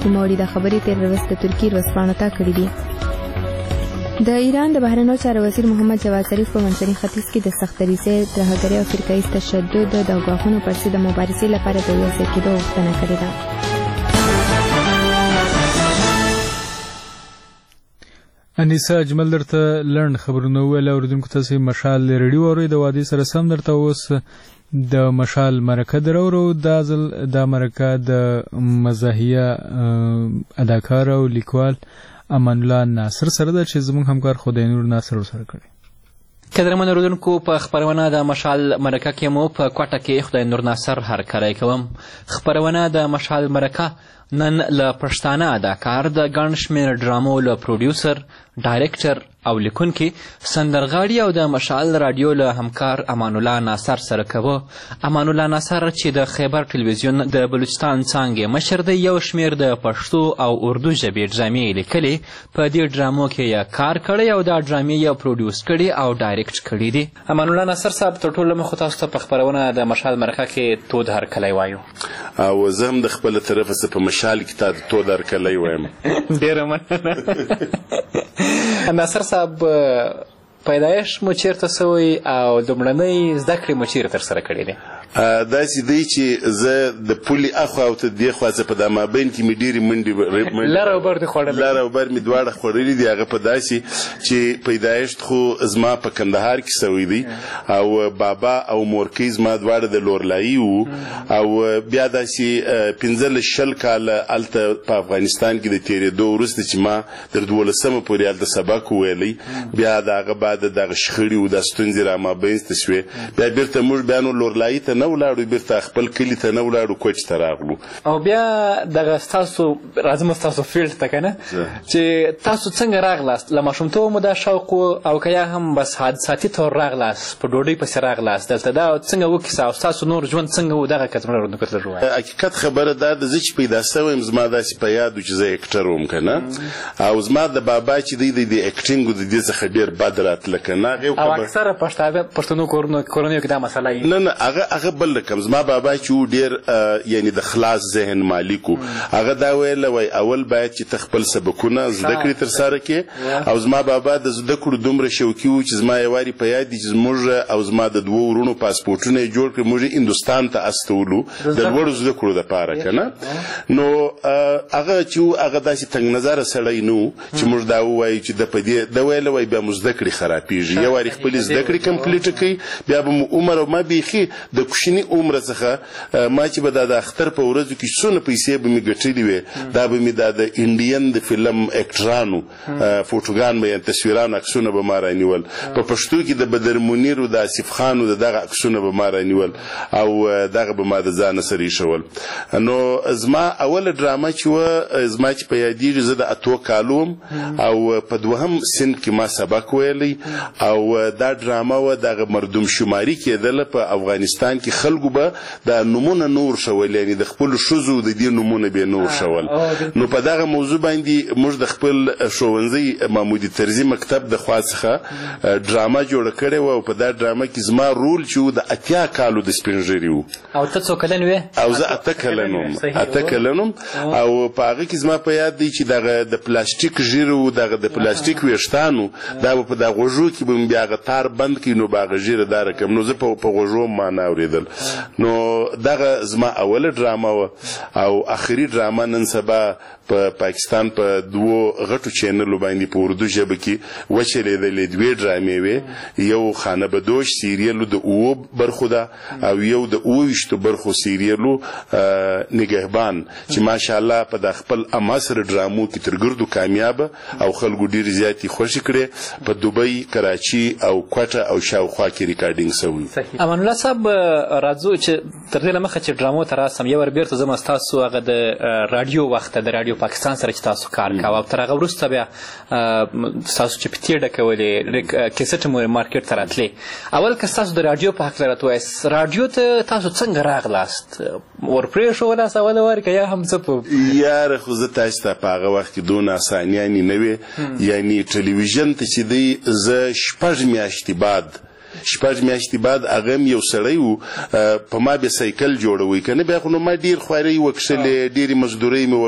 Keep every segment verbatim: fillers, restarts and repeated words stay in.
کې موري د خبرې تیر ورځ د ترکیې ورځپاڼو ته کړي دي. د ایران د بهرنیو چارو وزیر محمد جواد ظریف په منځني ختیځ کې د سختدریځۍ، ترهګرۍ او فرقه ییز تشدد د ګواښونو پر ضد د مبارزې لپاره د یو ځای کېدو غوښتنه کړې ده. انیسا اجمل درته لنډ خبرونه وویل. اورېدونکو تاسې مشال رېډیو اورئ. د وادي سره سم درته اوس د مشال مرکه در اورو. دا ځل دا مرکه د مزاحیه اداکار او لیکوال امان الله ناصر سره ده چې زموږ همکار خدای نور ناصر ورسره کړی. قدرمن اورېدونکو، په خپرونه د مشال مرکه کې مو په کوټه کې خدای نور ناصر هرکلی کوم. خپرونه د مشال مرکه نن له پښتانه اداکار، د ګڼ شمېر ډرامو له پروډیوسر، ډایرکټر او لیکونکي، سندرغاړي او د مشال راډیو له همکار امان الله ناصر سره کوو. امان الله ناصر چې د خیبر ټلویزیون د بلوچستان څانګې مشر دی، یو شمېر د پښتو او اردو ژبې ډرامې یې لیکلې. په دې ډرامو کې یې کار کړی او دا ډرامې یې پروډیوس کړي او ډایرکټ کړي دي. امان الله ناصر صاحب، تر ټولو مخکې تاسو ته په خپرونه د مشال مرکه کې تود هرکلی وایو. او زه هم د خپله طرفه څه په مشال کې تا د تود هرکلی وایم. ډېره مننه. ناصر صاحب، پیدایش مو چیرته سوی او لومړنۍ زده کړې مو چیرې ترسره کړې دي؟ داسې دی چې زه د پولې اخوا او ته دې خوا څه په دا مابین کې مې ډېرې منډې لر او بر دې خوړلې لر او بر مې دواړه خوړلي دي. هغه په داسې چې پیدایشت خو زما په کندهار کې سوی دی او بابا او مورکۍ زما دواړه د لورلایي وو. او بیا داسې پنځلس شل کاله هلته په افغانستان کې د تېرېدو وروسته چې ما تر دولسمه پورې هلته سبق وویلی، بیا د هغه بعد دغه شخړې و دا ستونزې را مابینځته شوې. بیا بیرته موږ بیا نو لورلایي ته نه ولاړو، بیرته خپل کلي ته نه ولاړو، کوچ ته راغلو. او بیا دغه ستاسو راځم ستاسو فیلډ ته که نه، چې تاسو څنګه راغلاست؟ له ماشومتوبه مو دا شوق و او که یا هم بس حادثاتي طور راغلاست، په ډوډۍ پسې راغلاست دلته؟ دا څنګه وکیسه او ستاسو نور ژوند څنګه و؟ دغه کترونه اورېدونکو ته لږ ووایه. حقیقت خبره دا ده، زه چې پیدا سوی یم زما داسې په یاد و چې زه اکټر وم که نه، او زما د بابا چې دی د اکټینګ د دې څخه ډېر بد راتله که نه. او اکثره پښتنو کورنیو کې دا مسله وي. نه نه، هغه هغه بل رقم. زما بابا چې و ډېر یعنی د خلاص ذهن مالک و. هغه دا ویله وای اول باید چې ته خپل سبکونه زده کړې ترسره کړې. او زما بابا د زده کړو دومره شوقي و چې زما یو وارې په یاد دي چې زموږ او زما د دوو ورونو پاسپورټونه یې جوړ کړي، موږ یې هندوستان ته استولو د لوړو زده کړو دپاره که نه. نو هغه چې و هغه داسې تنګ نظره سړی نه و چې موږ دا ووایو چې د په دې ده ویله وای بیا مو زده کړې خرابېږي. یو وارې خپلې زده کړې کمپلیټه کوي، بیا به مو عمر او ما بیخي د کوچني عمره څخه ما چې به دا د اختر په ورځو کې څونه پیسې به مې ګټلې وې، دا به مې دا د انډین د فلم اکټرانو فوټوګان به یې تصویرانو عکسونه به ما رانیول. په پښتو کې د بدر منیر او د آصف خان د دغه عکسونه به ما رانیول او دغه به ما د ځانه سره ایښول. نو زما اوله ډرامه چې وه زما چې په یادېږي، زه د اتو کالو وم او په دوهم صنف کې ما سبق ویلی او دا ډرامه وه دغه مردم شماري کېدله په افغانستان کې. خلکو به دا نومونه نور شول، یعنې د خپلو ښځو د دې نومونه به نور شول. نو په دغه موضوع باندې موږ د خپل ښوونځي محمودي طرزي مکتب د خوا څخه ډرامه جوړه کړې وه او په دا ډرامه کې زما رول چې و د اتیا کالو د سپین ږیري و. او ته څو کلن وې؟ او زه اته کلن وم اته کلن وم او په هغه کې زما په یاد دی چې دغه د پلاستیک ږیرو دغه د پلاستیک ویښتانو دا به په دغه غوږو کې به مې بیا هغه تار بند کړي، نو به هغه ږیره دا رقم. نو زه په غوږو ما نه اورېدل. نو دغه زما اوله ډرامه وه. او آخري ډرامه نن سبا په پاکستان په دوو غټو چینلو باندې په اردو ژبه کې وچلېدلې دوې ډرامې وې. یو خانه بدوش سیریلو د اوو برخو ده او یو د اوو ویشتو برخو سیریلو نگهبان چې ماشاءالله په د خپل اماصر ډرامو کې تر ګردو کامیابه او خلکو ډېرې زیاتې خوښې کړې. په دوبۍ، کراچي او کوټه او شاوخوا کې ریکارډینګ سوي. امان الله صاحب، راځو چې تر دې له مخه چې ډرامو ته راسم، یو ور بیرته ځم ستاسو هغه د راډیو وخت د راډیو پاکستان سره چې تاسو کار کوه او تر هغه وروسته بیا ستاسو چې پتې ډکولې کیسټ مو مارکېټ ته راتلې. اول که ستاسو د راډیو په هکله راته ووایاست، راډیو ته تاسو څنګه راغلاست؟ ور پرېښودلاست اوله وار که یا هم څه په یاره؟ خو زه تاسو ته په هغه وخت کې دونه اسانیانې نه وې. یعنې ټلویزیون ته چې دی زه شپږ میاشتې بعد شپږ میاشتې بعد هغه یو سړی و په ما به سایکل جوړوي که نه بیا خو نو ما ډېر خوارۍ وکښلې ډېرې مزدورۍ مې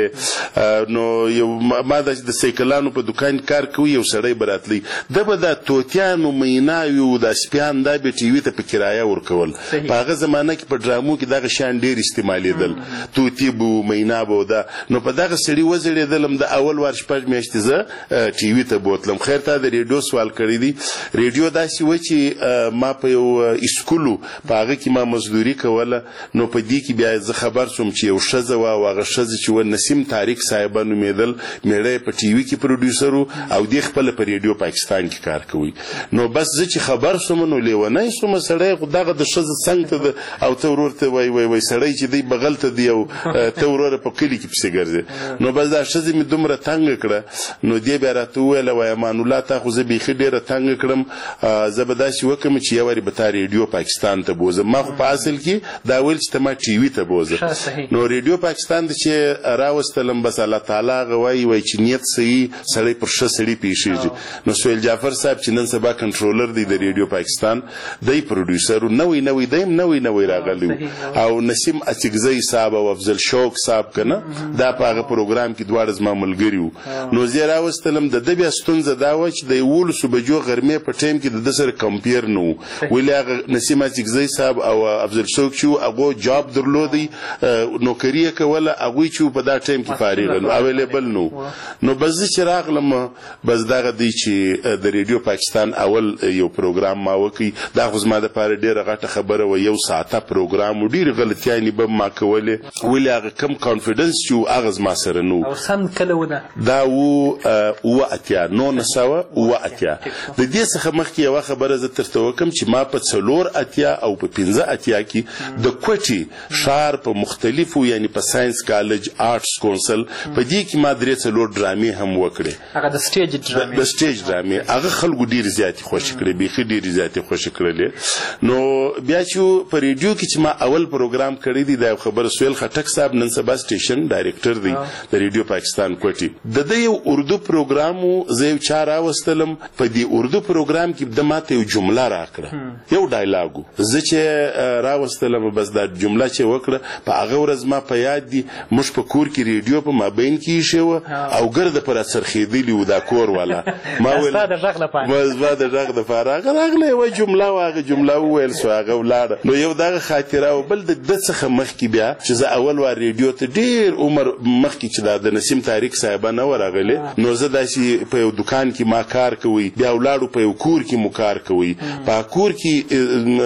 وکښلې نو یو ما د سایکلانو په دکان کار کوي یو سړی به راتلی ده به دا توتیانو میناوي و دا سپیان دا به ټي وي ته په کرایه ورکول په هغه زمانه کې په ډرامو کې دغه شیان ډېر استعمالېدل توتي به و مینا به و دا نو په دغه سړي وزړېدلم د اول وار شپږ میاشتې زه ټي وي ته بوتلم خیر تا د ریډیو سوال کړی دی ریډیو داسې و چې ما په یو اسکولو په هغه کې ما مزدوري کوله نو په دې کې بیا زه خبر شوم چې یو ښځه وه او هغه ښځه چې و نسیم طارق صاحبه نومېدل مېړه یې په ټي وي کې پروډیوسر و او دې خپله په ریډیو پاکستان کې کار کوي نو بس زه چې خبر شوم نو لیونی شوم سړی خو دغه د ښځه څنګ ته ده او ته ورور ته وایي وایي وایي سړی چې دی بغل ته دی او ته وروره په کلي کې پسې ګرځې نو بس دا ښځې مې دومره تنګه کړه نو دې بیا راته وویله وایي امان الله تا خو زه بیخي ډېره تنګه کړم زه به داسې وکړم چې یو وارې به تا ریډیو پاکستان ته بوزم ما خو په اصل کې دا ویل چې ته ما ټي وي ته بوزه نو ریډیو پاکستان ته چې راوستلم بس الله تعالی هغه وایي وایي چې نیت صحیح سړی پر ښه سړي پیښېږي نو سهیل جعفر صاحب چې نن سبا کنټرولر دی د ریډیو پاکستان دی پروډیوسر نوی نوی دی نوی نوی راغلی او نسیم اڅکزی صاحب او افضل شوق صاحب که نه دا په هغه پروګرام کې دواړه زما ملګري وو نو زه یې راوستلم د ده بیا ستونزه دا وه چې د یولسو بجو غرمې په ټایم کې د ده سره کمپیر نه و ولې هغه نسیم اڅکزی صاحب او افضل شوق چې وو هغو جاب درلودی نوکري یې کوله هغوی چې په دا ټایم کې فارغه نو اویلیبل نو نو بس زه چې راغلم بس دغه دی چې د ریډیو پاکستان اول یو پروګرام ما وکړي دا خو زما دپاره ډېره غټه خبره وه یو ساعته پروګرام و ډېرې غلطیانې به ما کولې ولې هغه کم کانفیډنس چې و هغه زما سره نه و او سم کله و دا و اوه اتیا نولس سوه اوه اتیا د دې څخه مخکې یوه خبره زه درته وکړم چې ما په څلور اتیا او په پنځه اتیا کې د کوټې ښار په مختلفو یعنی په ساینس کالج آرټس کونسل په دې کې ما درې څلور ډرامې هم وکړې هغه د سټیج ډرامې د سټیج ډرامې هغه خلکو ډېرې زیاتې خوښې کړې بیخي ډېرې زیاتې خوښې کړلې نو بیا چې په ریډیو کې چې ما اول پروګرام کړی دی دا یو خبره سهیل خټک صاحب نن سبا سټیشن ډایرکټر دی د ریډیو پاکستان کوټې د ده یو اردو پروګرام و زه یو چا راوستلم په دې اردو پروګرام کې ده ماته یو جمله راکړه یو ډایلاګ و زه چې راوستلم بس دا جمله چې وکړه په هغه ورځ ما په یاد دي موږ په کور کې ریډیو په مابین کې ایښې وه او ګرده په راڅرخېدلي و دا کور والا ما ویل ستا د غږ لپاره بس ما د غږ دپاره هغه راغله یوه جمله وه هغه جمله وویل سو هغه ولاړه نو یو دغه خاطره و بل د ده څخه مخکې بیا چې زه اول وار ریډیو ته ډېر عمر مخکې چې دا د نسیم طارق صاحبه نه وه راغلې نو زه داسې په یو دکان کې ما کار کوئ بیا ولاړو په یو کور کې مو کار کوئ په کور کې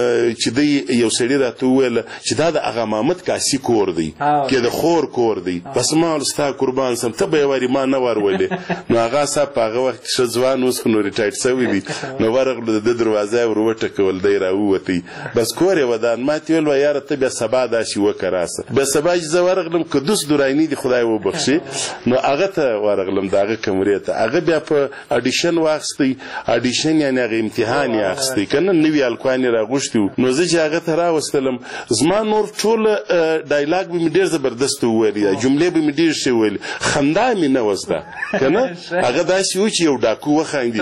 چې دی یو سړي راته وویله چې دا د اغا محمد کاسي کور دی کې د خور کور دی بس ما ویل ستا قربان سم ته به یې وارې ما نه ور ولې نو هغه صاحب په هغه وخت کې ښه ځوان اوس خو نو ریټایډ سوی دی نو ورغلو د ده دروازه یې ور وټکول دی راووتی بس کور یې ودان ما تې ویل وه یاره ته بیا سبا داسې وکړه راسه بیا سبا چې زه ورغلم قدوس دراني دی خدای وبخښي نو هغه ته ورغلم د هغه کمرې ته هغه بیا په اډیشن واخیستی اډیشن یعنې هغه امتحان یې اخیستی که نه نوي هلکان یې راغوښتي وو نو زه چې هغه ته راوستلم زما نور ټوله ډایلاګ به مې ډېر زبردست وویل یا جملې به مې ډېر ښې وویلې خندا مې نه وه زده که نه هغه داسې و چې یو ډاکو وخاندي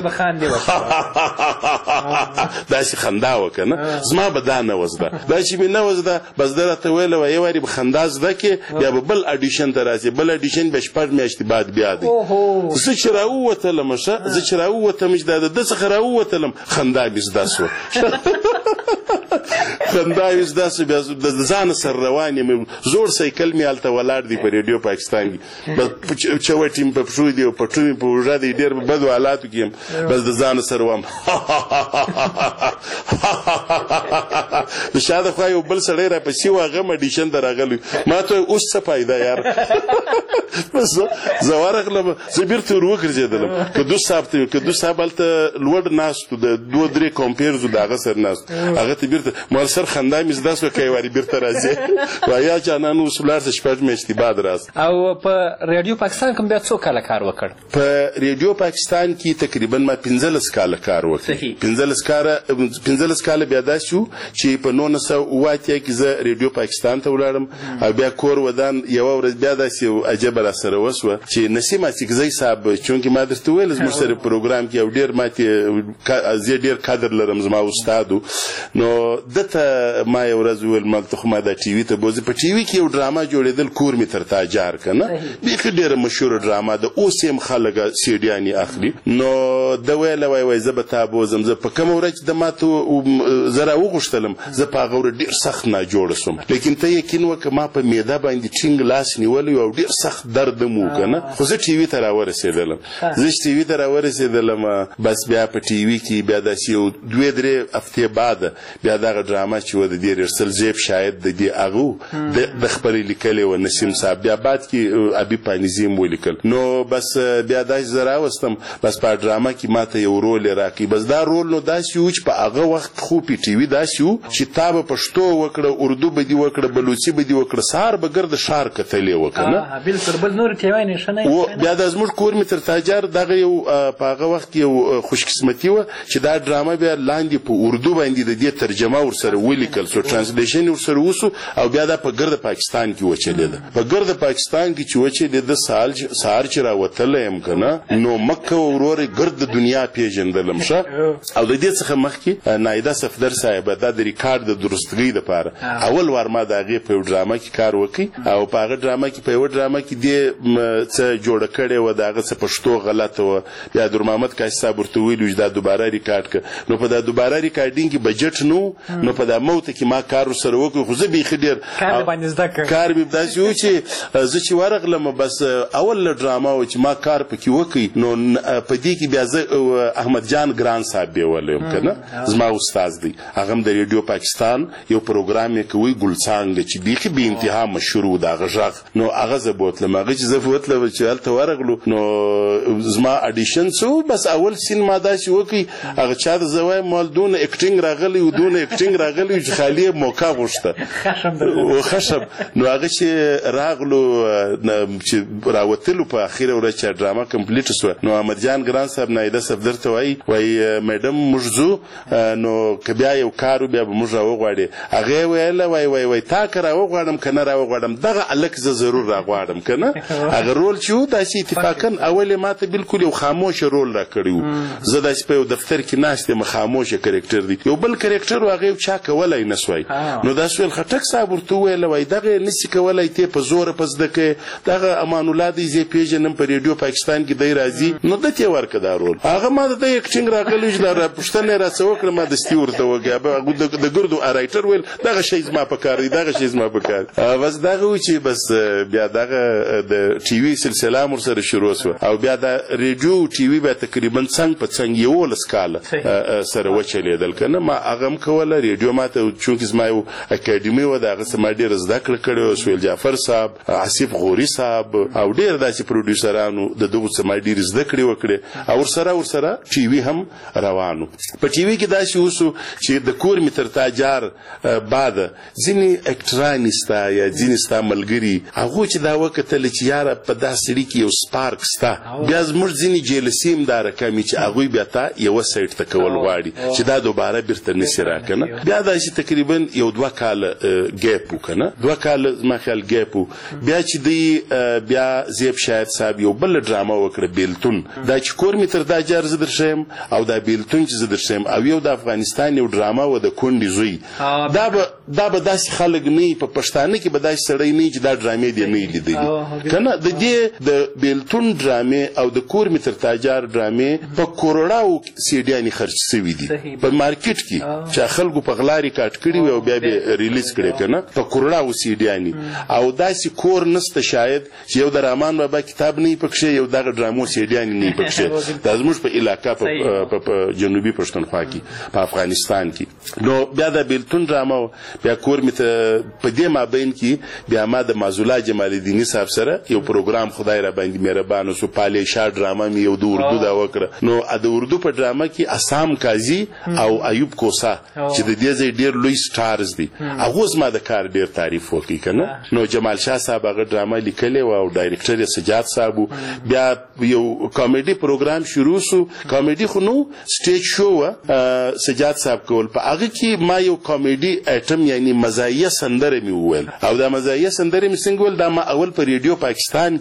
داسې خندا وه که نه زما به دا نه وه زده دا چې مې نه وه زده بس ده راته ویله وه یو وارې به خندا زده کړې بیا به بل اډیشن ته راځې بل اډیشن بیا شپږ میاشتې بعد بیا دی زه چې راووتلم ښه زه چې راووتم چې دا د ده څخه راووتلم خندا مې زده سوه خندا یې زده سوه بیا د ځانه سره روان یم زوړ سایکل مې هلته ولاړ دی په ریډیو پاکستان کې چوټې مې په پښو دي او پټو مې په اوږه دی ډېر په بدو حالاتو کې یم بس د ځانه سره وم د شا دخوا یو بل سړی راپسې و هغه هم اډیشن ته راغلی ما ته اوس څه فایده یار بس زه ورغلم زه بېرته ور وګرځېدلم قدوس صاحب ته قدوس صاحب هلته لوړ ناست و د دوه درې کمپیرز و د هغه سره ناست هغه ته بېرته مال سر خندا مې زده شوه که یې وارې بېرته راځې وایا جانان اوس ولاړ شه شپږ میاشتې بعد راز. او په رادیو پاکستان کوم بیا څو کاله کار وکړ؟ په رادیو پاکستان کې تقریبا ما پنځلس کاله کار وکړ. پنځلس کاله پنځلس کاله بیا داسې شو چې په نولس سوه اوه اتیا کې زه رادیو پاکستان ته ولاړم او بیا کور ودان یوه ورځ بیا داسې عجبه راسره وسوه چې نسیم اڅکزی صاحب چونکې ما درته وویل زموږ سره پروګرام کې یو ډېر ماتې زه ډېر قدر لرم زما استاد و نو ده ته ما یو ورځ وویل ما ته خو ما دا ټي وي ته بوځي په ټي وي کې یو ډرامه جوړېدل کور مې تر تا جار که نه بیخي ډېره مشهوره ډرامه ده اوس یې هم خلک سیډیانې اخلي نو ده ویله وای وای زه به تا بوځم زه په کومه ورځ چې د ما ته زه راوغوښتلم زه په هغه ورځ ډېر سخت ناجوړه شوم لیکن ته یقین وکړه ما په معده باندې ټینګ لاس نیولی او ډېر سخت درد هم و که نه خو زه ټي وي ته راورسېدلم زه چې ټي وي ته راورسېدلم بس بیا په ټي وي کې بیا داسې یو دوې درې هفتې بعد بیا دغه ډرامه چې وه د دې ریرسل زیب شاید د دې هغه د خپلې لیکلې وه نسیم صاحب بیا بعد کې ابي پانیزي هم ولیکل نو بس بیا داسې زه راوستم بس په ډرامه کې ما ته یو رول یې راکړي بس دا رول نو داسې و چې په هغه وخت خو په ټي وي داسې و چې تا به پښتو وکړه اردو به دې وکړه بلوچي به دې وکړه سهار به ګرد ښار کتلې وه که نه بلکل بل نور ټیوانې ښه نه بیا دا زموږ کور مې تر تاجر دغه یو په هغه وخت کې یو خوشقسمتي وه چې دا ډرامه بیا لاندې په اردو باندې د دې ترجمه ورسره ولیکل سو ټرانسلیشن ورسره وسو او بیا دا په ګرد پاکستان کې وچلېده په ګرد پاکستان کې چې وچلېده سهار چې راوتلی یم که نه نو مکه ورورې ګرد د دنیا پېژندلم ښه او د دې څخه مخکې نایده صفدر صاحبه دا د ریکارډ د درستګۍ دپاره اول وار ما د هغې په یو ډرامه کې کار وکړي او په هغه ډرامه کې په یوه ډرامه کې دې څه جوړه کړې وه د هغه څه پښتو غلطه وه بیا در محمد کاشي صاحب ورته ویلي چې دا دوباره ریکارډ کړه نو په دا دوباره ریکارډینګ کې بجټ نه و نو په دا موته کې ما کار ورسره وکړ خو زه بیخي ډېر کار مې داسې و چې زه چې ورغلم بس اول ډرامه و چې ما کار پکې وکړي نو په دې کې بیا زه احمد جان ګران صاحب بیولی یم که نه زما استاد دی هغه هم د ریډیو پاکستان یو پروګرام یې کوي ګلڅانګ چې بیخي بې انتها مشهور و د هغه غږ نو هغه زه بوتلم هغه چې زه بوتلم چې هلته ورغلو نو زما اډیشن څه بس اول سین ما داسې وکړي هغه چا ته زه وایم مال دونه اکټینګ راغلی و دونه اکټینګ راغلی و چې خالي یې موقع غوښته خشم نو هغه چې راغلو چې راوتلو په اخره ورځ چې ډرامه کمپلیټ سوه نو احمد جان ګران صاحب نایده صفدر ته وایي وایي میډم موږ ځو نو که بیا یو کار و بیا به موږ راوغواړې هغې ویله وایي وایي وایي تا که راوغواړم که نه راوغواړم دغه هلک زه ضرور راغواړم که نه هغه رول چې و داسې اتفاقا اول یې ما ته بلکل یو خاموشه رول را کړی و زه داسې په یو دفتر کې ناست یم خاموشه کرکټر دی یو بل کرکټر و هغه یو چا کولی نه سوی نو داسې ویل خټک صاحب ورته وویله وایي دغه یې نسي کولی تی په زوره په زده کوې دغه امان الله دی زه یې پېژنم په ریډیو پاکستان کې دی راځي نو ده ته یې ورکړه دا رول هغه ما د ده اکټینګ راغلی چې دا پوښتنه یې راڅه وکړه ما دستي ورته وکړه د ګردو رایټر ویل دغه شی زما په کار دی دغه شی زما په کار بس دغه و چې بس بیا دغه د ټي وي سلسله هم ورسره شروع سوه او بیا د ریډیو ټي وي بیا تقریبا څنګ په څنګ یولس کاله سره وچلېدل که نه ما هغه هم کوله ریډیو ما ته چونکې زما یو اکاډمي وه د هغه څه ما ډېره زده کړه کړې وه سهیل جعفر صاحب حسیب غوري صاحب او ډېر داسې پروډیوسرانو د دغو څه ما ډېرې زده کړې وکړې او ورسره ورسره ټي وي هم روان و په ټي وي کې داسې اوسو چې د کور مې تر تا جار بعد ځینې اکټرانې ستا یا ځینې ستا ملګري هغو چې دا وکتله چې یاره په دا سړي کې یو سپارک ستا بیا زموږ ځینې جیلسي هم دا رقم چې هغوی بیا تا یوه سایډ ته کول غواړي چې دا دوباره بیرته نسي را که نه بیا داسې تقریبا یو دوه کاله ګیپ و که نه دوه کاله زما خیال ګیپ و بیا چې دی بیا زیب شاید صاحب یو بله ډرامه وکړه بیلتون دا چې کور مې تر دا جار زه در ښیم او دا بیلتون چې زه در ښیم او یو د افغانستان یو ډرامه وه د کونډې زوی دا به دا به داسې خلک نه وي په پښتانه کې به داسې سړی نه وي چې دا ډرامې دې نه وي لیدلي که نه د دې د بیلتون ډرامې او د کور مې تر تاجار ډرامې په کروڑاو سیډیانې خرڅ سوي دي په مارکیټ کې چې خلکو په غلا ریکارډ کړي وي او بیا به ریلیز کړي که نه په کروڑاو سیډیانې او داسې کور نسته شاید چې یو د رحمان بابا کتاب نه وي پکښې یو دغه ډرامو سیډیانې نه وي پکښې دا زموږ په علاقه په جنوبي پښتونخوا کې په افغانستان کې نو بیا د بیلتون ډرامه بیا کور مې ته په دې مابین کې بیا ما د معزولا جمال الدیني صاحب سره یو پروګرام خدای را باندې مهربان وسو پالې شاه ډرامه مې یو د اردو دا وکړه نو د اردو په ډرامه کې اسام قاضي او ایوب کوسا چې د دې ځای ډېر لوی سټارز دي هغو زما د کار ډېر تعریف وکړي که نه. نو جمال شاه صاحب هغه ډرامه لیکلې وه او ډایرکټر یې سجاد صاحب و. بیا یو کامیډي پروګرام شروع سو. کامیډي خو نو سټیج شو وه سجاد صاحب کول. په هغه کې ما یو کامیډي ایټم یعنی مزاحیه سندره مې وویل او دا مزاحیه سندره مې څنګه ویل دا ما اول په ریډیو پاکستان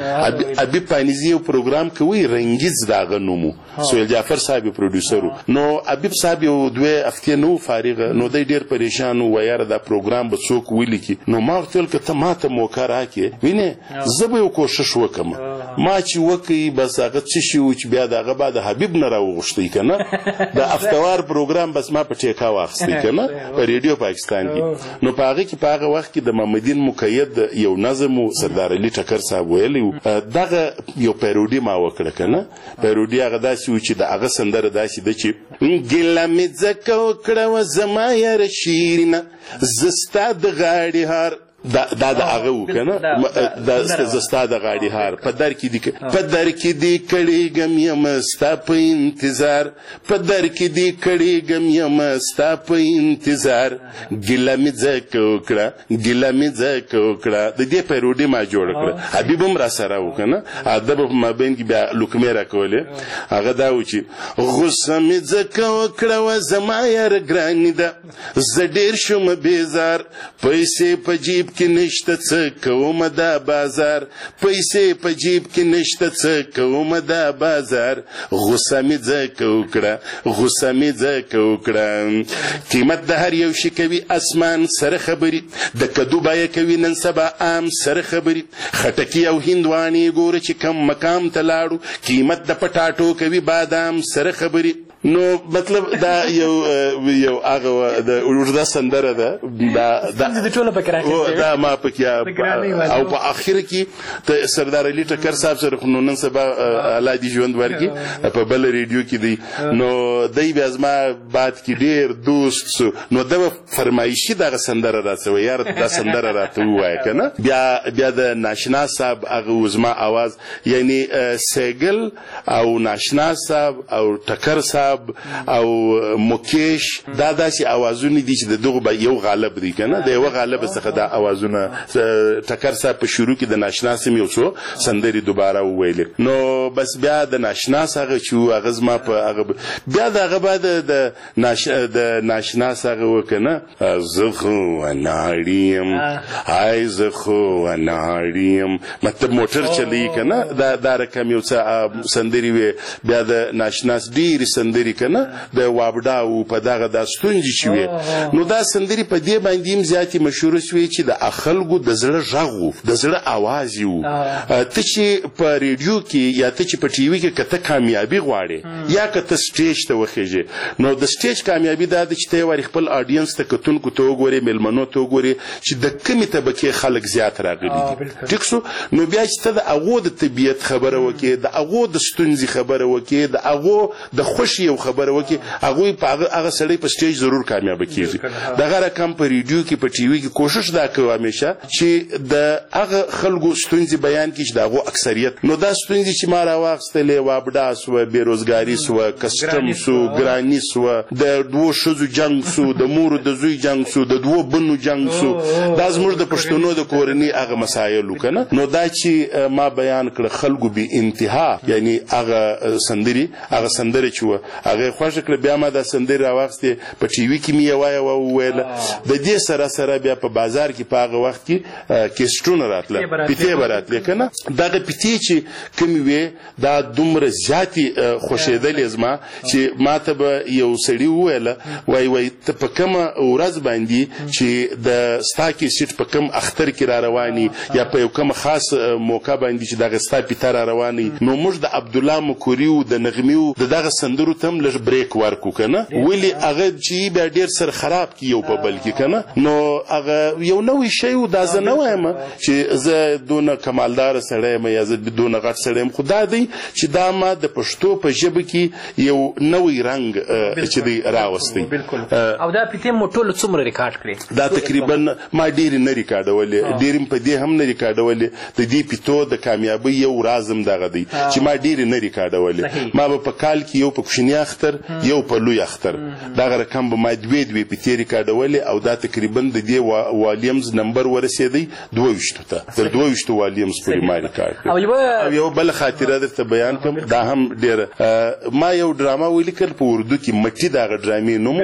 کې ابي پانیزي یو پروګرام کوي رنګیز د هغه نوم سهیل جعفر صاحب پروډوسر. نو ابي صاحب یو دوه هفتې نو فارغ نو دی ډېر پریشان و یاره دا پروګرام به څوک ولیکي. نو ما ورته ویل که ته ما ته موقع راکړې وینې زه به یو کوشش وکړم. ما چې وکړي بس هغه څه شي و چې بیا د هغه بعد حبیب نه راوغوښتی که نه د افتوار پروګرام بس ما په ټیکا واخیستی که نه په ریډیو پاکستان کې. نو په هغه کې په هغه وخت کې د محمدین مقید یو نظم و سردار علي ټکر صاحب ویلی و دغه یو پیروډي ما وکړه که نه. پیروډي هغه داسې و چې د هغه سندره داسې ده چې ګیله مې ځکه وکړه وه زما یاره شیرینه زه ستا د غاړې هار دا دا د هغه و که نه دا زه ستا د غاړې هار په در کې دي په در کې دي کړېږم یم ستا په انتظار په در کې دي کړېږم یم ستا په انتظار ګیله مې ځکه وکړه ګیله مې ځکه وکړه د دې پیروډي ما جوړه کړه. حبیب هم را سره و که نه ادب په مابین کې بیا لوکمې راکولې هغه دا و چې غوسه مې ځکه وکړه وه زما یاره ګرانې ده زه ډېر شومه بېزار پیسې په جیب کې نشته څه کومه دا بازار پیسې په جیب کې نشته څه کومه دا بازار غوسه مې ځکه وکړه غوسه مې ځکه وکړه. قیمت د هر یو شي کوي اسمان سره خبرې د کدو بیه کوي نن سبا عام سره خبرې خټکي او هندوانې ګوره چې کم مقام ته لاړو قیمت د پټاټو کوي بادام سره خبرې. نو مطلب دا یو یو هغه د اوږده سندره ده دا دا ما پکې او په اخر کې ته سردار علي ټکر صاحب سره خو نن سبا الله دې ژوند ورکړي په بل ریډیو کې دی نو دی بیا زما بعد کې ډېر دوست سو نو د فرمایشي دغه سندره راڅوي یار دا سندره راته ووایه که نه. بیا بیا د ناشنا صاحب هغه زما اواز یعنی سیګل او ناشنا صاحب او ټکر صاحب او مکیش دا داسې اوازونه دي چې د دغه یو غالب دی که نه د یوه غالب څخه دا اوازونه ټکر صاحب په شروع کې د ناشنا سم یو څو سندرې دوباره وویلې. نو بس بیا د ناشناس هغه چې و هغه زما په هغه بیا د هغه بعد د ناشناس هغه و که نه زه خو ولاړ یم ای زه خو ولاړ یم مطلب موټر چلوي که نه دا رقم یو څه سندرې وې. بیا د ناشناس ډېرې سندرې که نه د وابډا و په دغه دا ستونزې چې وې نو دا سندرې په دې باندې هم زیاتې مشهوره شوې چې د خلکو د زړه غږ و د زړه اواز یې و. ته چې په ریډیو کې یا ته چې په ټي وي کې که ته کامیابي غواړې یا که ته سټیج ته وخېږې نو د سټیج کامیابي دا ده چې ته یې وارې خپل آډینس ته کتونکو ته وګورې میلمنو ته وګورې چې د کومې طبقې خلک زیات راغلي دي ټیک شو. نو بیا چې ته د هغو د طبیعت خبره وکړې د هغو د ستونزې خبره وکړې د هغو د خوښي یو خبره وکړي هغوی په هغه سړی په سټیج ضرور کامیابه کېږي. دغه رقم په ریډیو کې په ټي وي کې کوشش دا کوو همیشه چې د هغه خلکو ستونزې بیان کړي چې د هغو اکثریت نو دا ستونزې چې ما راواخیستلې وابډا سوه بېروزګاري سوه کسټم سو ګراني سوه د دوو ښځو جنګ سو د مورو د زوی جنګ سو د دوو بنو جنګ سو دا زموږ د پښتنو د کورنۍ هغه مسایل و که نه نو دا چې ما بیان کړه خلکو بې انتها یعنی هغه سندرې هغه سندره چې وه هغه خوښه کړه. بیا ما دا سندرې راواخیستې په ټي وي کې مې یوه یوه وویله د دې سره سره بیا په بازار کې په هغه وخت کې کیسټونه راتله پیتې به راتلې که نه دغه پیتې چې کومې وې دا دومره زیاتې خوښېدلې زما چې ما ته به یو سړي وویله وایي وایي ته په کومه ورځ باندې چې د ستا کیسټ په کوم اختر کې را رواني یا په یو کومه خاص موقع باندې چې دغه ستا پیته را رواني نو موږ د عبدالله مکوري و د نغمې و د دغه سندرو ته هم لږ بریک ورکو که نه ولې هغه چې بیا ډېر سر خراب کړي یو په بل کې که نه نو هغه یو نوی شی و دا زه نه وایم چې زه دونه کمالداره سړی یم یا زه دونه غټ سړی یم خو دا دی چې دا ما د پښتو په ژبه کې یو نوی رنګ چې دی راوستی. او دا پیتې مو ټولو څومره ریکارډ کړې؟ دا تقریبا ما ډېرې نه ریکارډولې ډېرې په دې هم نه ریکارډولې د دې پیتو د کامیابۍ یو راز هم دغه دی چې ما ډېرې نه ریکارډولې. ما به په کال کې یو په کوچني کوچني اختر یو په لوی اختر دغه رقم به ما دوې دوې په تېرې کاډولې او دا تقریبا د دې والیمز نمبر ورسېدی دوه ویشتو ته تر دوه ویشتو والیمز پورې ما ریکارډ کړ. او یو بله خاطره درته بیان کړم دا هم ډېره ما یو ډرامه ولیکل په اردو کې مټي د هغه ډرامې نوم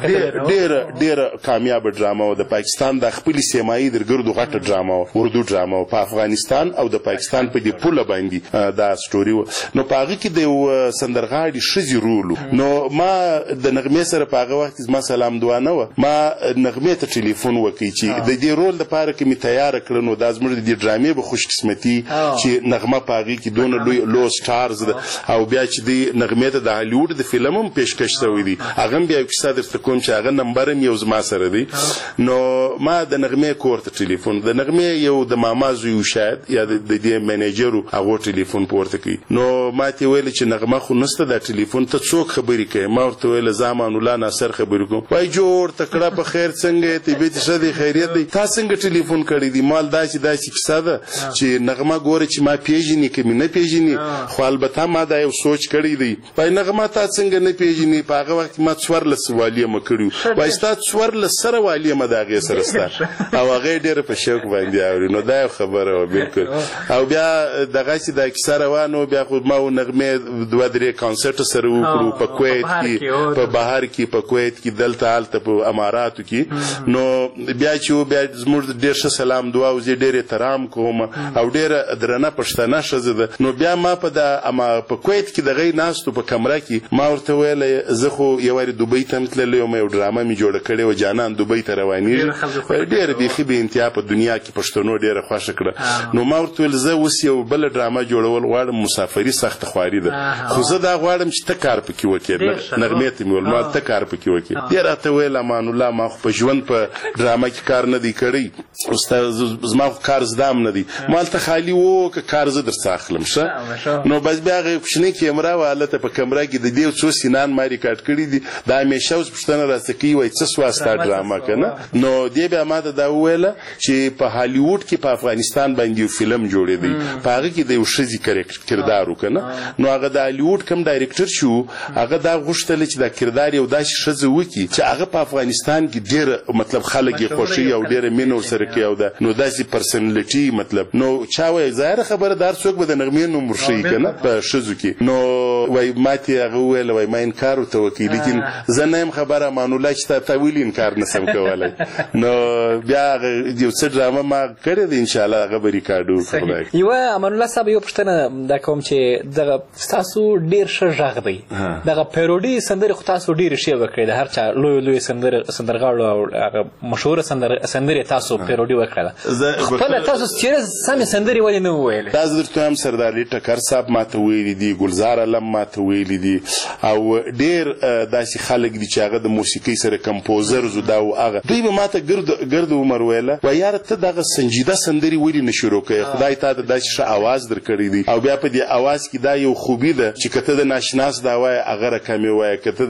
و ډېره ډېره کامیابه ډرامه وه د پاکستان د خپلې سیمایي درګردو غټه ډرامه وه اردو ډرامه وه په افغانستان او د پاکستان په دې پوله باندې دا سټوري وه. نو په هغه کې د یو سندرغاړي ښځې رول و. نو ما د نغمې سره په هغه وخت کې زما سلام دعا نه وه ما نغمې ته ټلیفون وکړي چې د دې رول دپاره که مې تیاره کړه نو دا زموږ د دې ډرامې به خوش قسمتي چې نغمه په هغې کې دونه لوی لو سټارز ده او بیا چې دی نغمې ته د هالیوډ د فلم هم پیشکش شوی دی هغه هم بیا یو کیسه درته کوم چې هغه نمبر هم یو زما سره دی. نو ما د نغمې کور ته ټلیفون د نغمې یو د ماما زوی و شاید یا د دې منیجر هغو ټلیفون پورته کوي. نو ما ته ویل چې نغمه خو نسته دا ټلیفون ته څوک خبرې کوي. ما ورته ویل زه امان الله ناصر خبرې کوم. وایي جوړ تکړه په خیر څنګه یې طبیعت ښه دی خیریت دی تا څنګه ټلیفون کړی دی مال داسې داسې کیسه ده چې نغمه ګوره چې ما پیژني که مې نه پیژني خو البته ما دا یو سوچ کړی دی. وایي نغمه تا څنګه نه پیژني په هغه وخت ما څوارلس والیمه کړي وایي ستا څوارلس سره والیمه د هغې سره ستا او هغه یې ډېره په شوق باندې اوري. نو دا یو خبره وه بلکل. او بیا دغسې دا کیسه روانه بیا خو ما و نغمې دوه درې کانسرټه سره وکړو په کویت کې په بهر کې په کویت کې دلته هلته په اماراتو کې. نو بیا چې و بیا زموږ ډېر ښه سلام دعا او زه ډېر احترام کوم او ډېره درنه پښتنه ښځه ده. نو بیا ما په د په کویت کې دغې ناستو په کمره کې ما ورته ویلی زه خو یو وارې دوبۍ ته هم تللی یم یو ډرامه مې جوړه کړې وه جانان دوبۍ ته روانېږي ډېره بیخي بې انتها په دنیا کې پښتنو ډېره خوښه کړه. نو ما ورته ویل زه اوس یو بله ډرامه جوړول غواړم مسافري سخته خواري ده خو زه دا غواړم چې ته کار پکې وکړې. نغمې ته مې ویل ما ته کار پکې وکړې. دی راته ویل امان الله ما خو په ژوند په ډرامه کې کار نه دی کړی اوس زما خو کار زده هم نه دی ما هلته خالي و که کار زه درڅه اخلم ښه. نو بس بیا هغه کوچنۍ کیمره وه هلته په کمره کې د دې څو سینان ما ریکارډ کړي دي دا همیشه اوس پوښتنه راڅه کوي وایي څه سوه ستا ډرامه که نه. نو دې بیا ما ته دا وویله چې په هالیوډ کې په افغانستان باندې یو فلم جوړېدی په هغه کې د یو ښځې کردار و که نه. نو هغه د هالیوډ کوم ډایرکټر چې و هغه دا غوښتله چې دا کردار یو داسې ښځه وکړي چې هغه په افغانستان کې ډېره مطلب خلک یې خوښوي او ډېره مینه ورسره کوي او ده نو داسې پرسنالټي مطلب. نو چا وایي ظاهره خبره ده هر څوک به د نغمې نوم ورښیي که نه په ښځو کې. نو وایي ما ته هغه وویله وایي ما انکار ورته وکړي لیکن زه نه یم خبره امان الله چې تا تا ولې انکار نسم کولی. نو بیا هغه یو څه ډرامه ما کړې ده انشاءالله هغه به ریکارډ وکړو. یوه امان الله صاحب یو پوښتنه دا کوم چې دغه ستاسو ډېر ښه غږ دی دغه پیروډي سندرې خو تاسو ډېرې ښې وکړې د هر چا لویو لویو سندرغاړو او هغه مشهوره سندرې تاسو پیروډي وکړله خپله تاسو چېرې سمې سندرې ولې نه وویلې؟ دا زه درته وایم سردار علي ټکر صاحب ما ته ویلي دي ګلزار علم ما ته ویلي دي او ډېر داسې خلک دي چې هغه د موسیقۍ سره کمپوزرز و دا و هغه دوی به ما ته ګرد عمر ویله وایي یاره ته دغه سنجیده سندرې ولې نه شروع کوې خدای تا ته داسې ښه اواز در کړی دی او بیا په دې اواز کې دا یو خوبي ده چې که ته د ناشناس دا وایې هغه رقم یې وایه که ته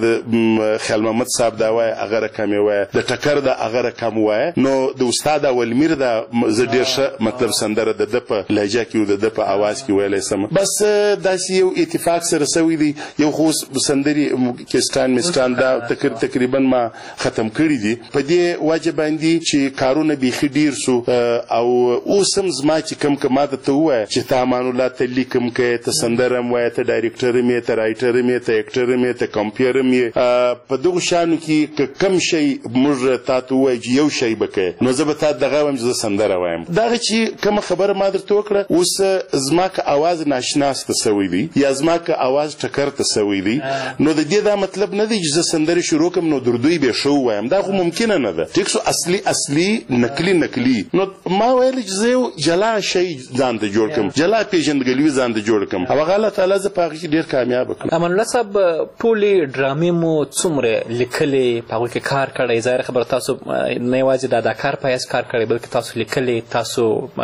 د خیال محمد صاحب دا وایه هغه رقم یې وایه د ټکر دا هغه رقم وایه. نو د استاد اولمیر دا زه ډېر ښه مطلب سندره د ده په لهجه کې و د ده په اواز کې ویلی سم بس داسې یو اتفاق سره سوی دی یو خو سندرې کیسټان مستان دا تقریبا ما ختم کړي دي په دې وجه باندې چې کارونه بیخي ډېر سو او اوس هم زما چې کوم که ما ته ته ووایه چې ته امان الله ته لیکم کوې ته سندره هم وایه ته ډایرکټر هم یې ته رایټر هم یې ته ایکټر هم یې ته کمپیر هم یې په دغو شیانو کې که کم شی موږ تا ته ووایي چې یو شی به کوې نو زه به تا دغه وایم چې زه سندره وایم. دغه چې کومه خبره ما درته وکړه اوس زما که اواز ناشناس ته سوی دی یا زما که اواز ټکر ته سوی دی نو د دې دا مطلب نه دی چې زه سندرې شروع کړم نو دردوی به ښه ووایم دا خو ممکنه نه ده ټیک سو اصلي اصلي نقلي نقلي. نو ما ویل چې زه یو جلا شی ځان ته جوړ کړم جلا پېژندګلوي ځان ته جوړ کړم او هغه الله تعالی زه په هغې کې ډېر کامیابه کړم. امان الله صاحب ټولې ډرامې مو څومره لیکلې په هغوی کې کار کړی ظاهره خبره تاسو نه یوازې د اداکار په حیث کار کړی بلکې تاسو لیکلې تاسو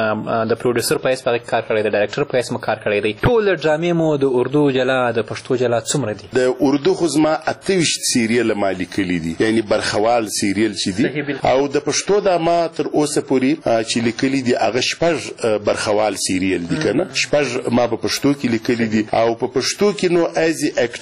د پروډیوسر په حیث په هغې کې کار کړی د ډایرکټر په حیث مو کار کړی دی. ټول ډرامې مو د اردو جلا د پښتو جلا څومره دي؟ د اردو خو زما اته ویشت سیریل ما لیکلي دي یعنې برخوال سیریل چې دي او د پښتو دا ما تر اوسه پورې چې لیکلي دي هغه شپږ برخوال سیریل دي که نه شپږ ما په پښتو کې لیکلي دي او په پښتو کې نو ایز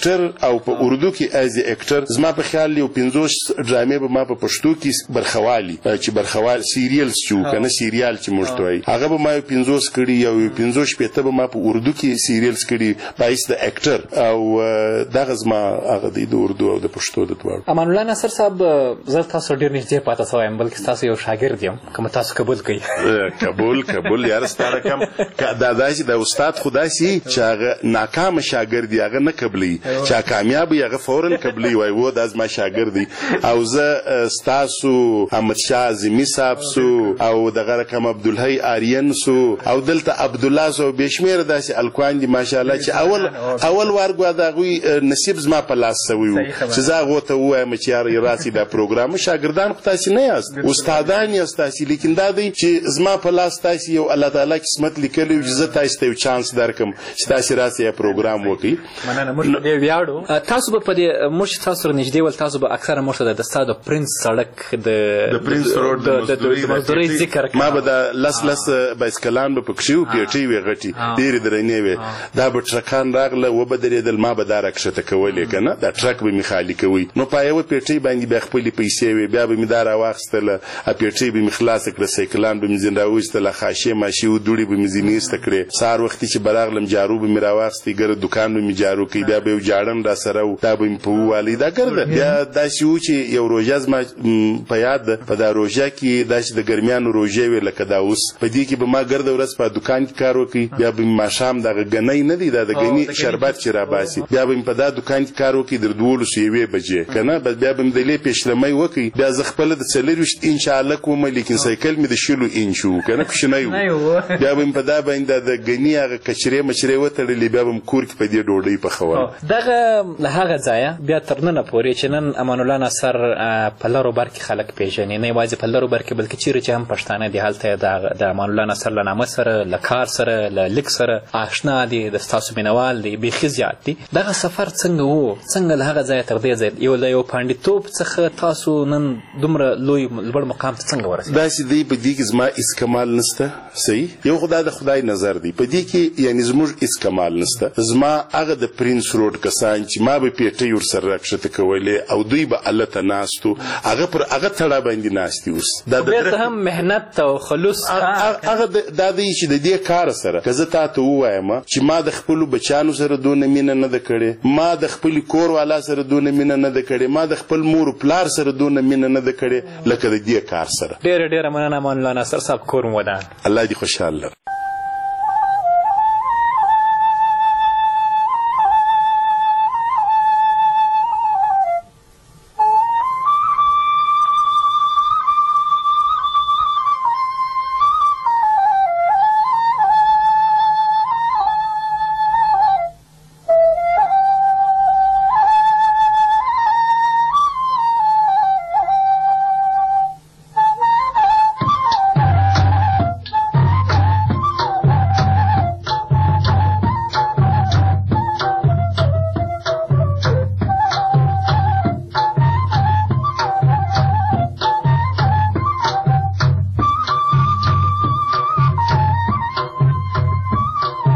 اکټر او په اردو کې ایز اکټر زما په خیال یو پنځوس ډرامې به ما په پښتو کې برخوالي چې برخوال سیریلز چې کنه سیریال چې موږ ته وایي هغه به ما پنځوس کړي یو پنځوس شپېته به ما په اردو کې سیریلز کړي پایس د اکټر او دغه زما هغه د اردو او د پښتو د دواړو. امان الله ناصر صاحب زه تاسو ډېر نږدې پاته شوی یم بلکې تاسو یو شاګرد یم کوم تاسو قبول کړئ قبول قبول یاره ستاره کم دا داسې د استاد خدا سي چې هغه ناکام شاګرد هغه نه قبلي چې کامیاب هغه فورا قبلي وای وو د ازما شاګرد او زه ستاسو احمد شاه اعظمي صاحب سو او دغه رقم عبدالحی آریان سو او دلته عبد الله سو بشمیر داسې الکوان دي ماشاءالله چې اول اول وارګو دغوی نصیب زما په لاس سوی چې زه هغه ته وایم چې یاره راسي دا پروګرام شاګردان خو تاسو نه یاست استادان یاست تاسو لیکن دا دی چې زما په لاس تاسو یو الله تعالی قسمت لیکلی چې زه تاسو ته یو چانس درکم چې تاسو راسي پروګرام وکړي. مننه موږ دې ویاړو تاسو به په دې موږ تاسو سره نږدې ول تاسو به اکثره موږ د استاد پرنس سړک د پرنس روډ د مزدوري ذکر ما به د لس لس بایسکلان به پکښیو پیټي وی غټي ډېرې درنې وي دا به ټرکان راغله و به درېدل ما به دا راکښته کولې کنه دا ټرک به می خالي کوي نو په یو پیټي باندې بیا خپلې پیسې وي بیا به می دا راواخیستله پیټي به می خلاص کړه سایکلان به می ځین راویستله خاشې ماشې و دوړې به می ځینې ایسته کړې سهار وختي چې به راغلم جارو به می راواخیستې ګره دوکان به می جارو کوي بیا به یو جاړن را سره و دا به می په ووالي دا ګرده بیا داسې و چې یو روژه زما په یاد ده په دا روژه کې داسې د ګرمیانو روژې وې لکه دا اوس په دې کې به ما ګرده ورځ په دوکان کې کار وکړي بیا به مې ماښام دغه ګنۍ نه دی دا د ګني شربت چې راباسي بیا به مې په دا دوکان کې کار وکړي تر دولسو یوې بجې که نه بیا به مې د لې پیشلمۍ وکړي بیا زه خپله د څلرویشت انچ هلک وم لیکن سایکل مې د شلو انچ و که نه کوچنی و بیا به مې په دا باندې د ګني هغه کچرې مچرې وتړلې بیا به مې کور کې په دې ډوډۍ پخول. دغه له هغه ځایه بیا تر ننه پورې چې نن امان الله ناصر په لرو بر کې خلک پېژني نه یوازې په لرو بر کې بلکې چیرې چې هم پښتانه دي هلته د امان الله ناصر له نامه سره له کار سره له لیک سره آشنا دي د ستاسو مینوال دي بیخي زیات دي. دغه سفر څنګه و څنګه له هغه ځایه تر دې ځایه یو له یو پانډیتوب څخه تاسو نن دومره لوی لوړ مقام ته څنګه ورسېدئ؟ داسې دی په دې کې زما هېڅ کمال نشته صحیح یو خو دا د خدای نظر دی په دې کې یعنې زموږ هېڅ کمال نشته زما هغه د پرنس روډ کسان چې ما به پیټۍ ورسره راکښته کولې او دوی به هلته ناست و هغه پر هغه تړه باندې ناست دي اوس بیرته هم محنت او خلوص هغه دا دی چې د دې کار سره که زه تا ته ووایم چې ما د خپلو بچیانو سره دونه مینه نه ده کړې ما د خپلې کور والا سره دونه مینه نه ده کړې ما د خپل مور و پلار سره دونه مینه نه ده کړې لکه د دې کار سره. ډېره ډېره مننه امان الله ناصر صاحب کور مو ودان. الله دې خوشحاله.